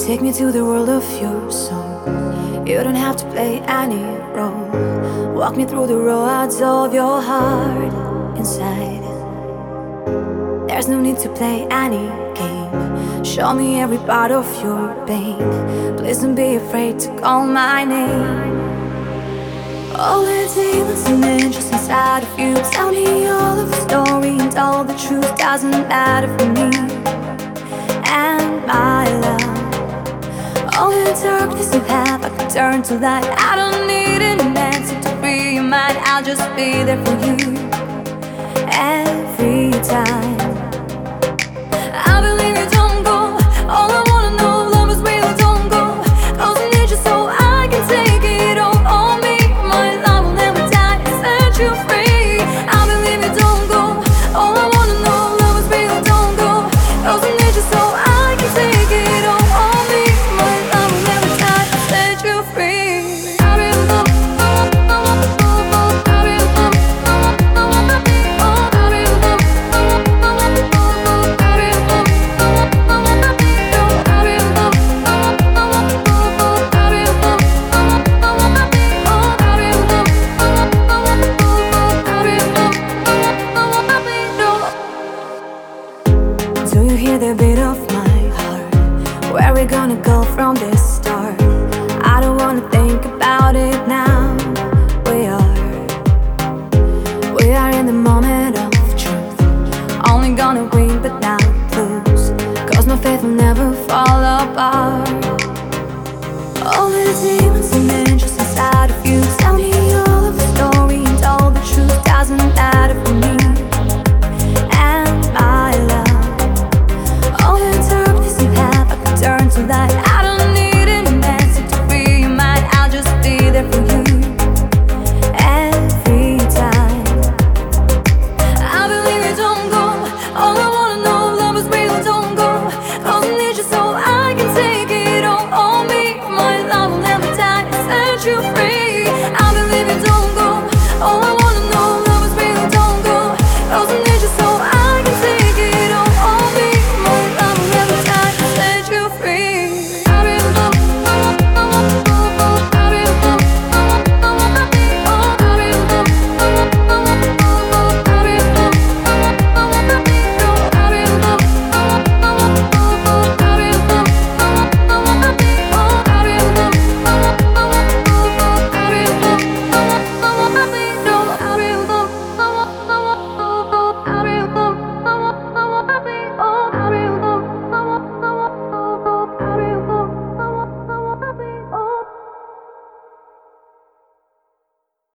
Take me to the world of your soul. You don't have to play any role. Walk me through the roads of your heart inside. There's no need to play any game. Show me every part of your pain. Please don't be afraid to call my name. All the demons and angels inside of you. Tell me all of the story and all the truth. Doesn't matter for me and my love. All the darkness you have, I can turn to light. I don't need an answer to free your mind. I'll just be there for you every time. I believe you don't go. All I wanna know, love is real, don't go. 'Cause I need you so I can take it all on me. My love will never die and set you free. I believe you don't go. All I wanna know, love is real, don't go. 'Cause I need you so I can take it all on me. My love will never die and set you free. I really love Do you hear the beat of my heart? Where we gonna go from this start? I don't wanna think about it now. We are in the moment of truth. Only gonna win but not lose. 'Cause my faith will never fall apart. All the demons and angels inside of you. Tell me all of the story and all the truth. Doesn't matter for me and my love. All the darkness you have, I can turn to light. I don't need an answer to free your mind. I'll just be there for you every time. I believe you don't go. All I wanna know, love is real, don't go. 'Cause I need you so I can take it all on me. My love will never die and set you free.